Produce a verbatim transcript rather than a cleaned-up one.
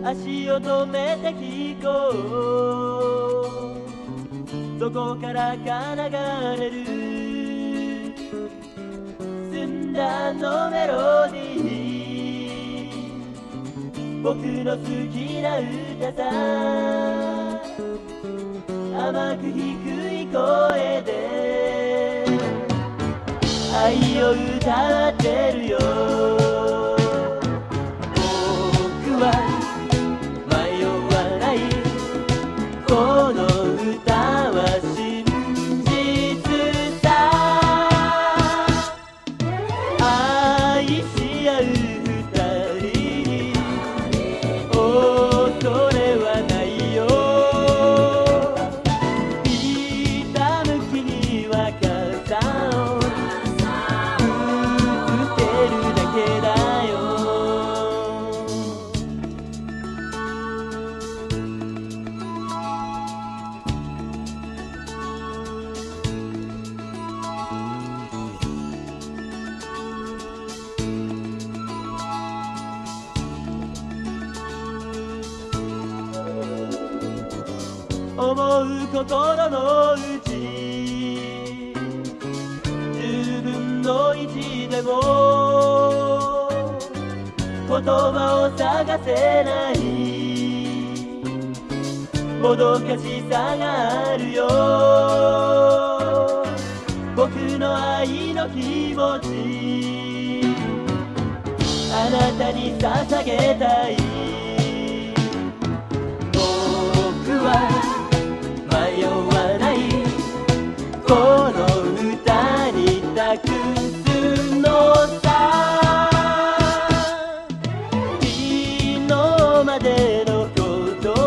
足を止めて聞こう、そこからか流れる澄んだのメロディー、僕の好きな歌さ、甘く低い声で愛を歌ってるよ。僕は迷わない、この歌は真実さ。愛し合う二人、恐れはないよ。ひたむきに若さを映ってるだけだよ。思う心の内、じゅうぶんのいちでも言葉を探せない、もどかしさがあるよ。僕の愛の気持ち、あなたに捧げたい。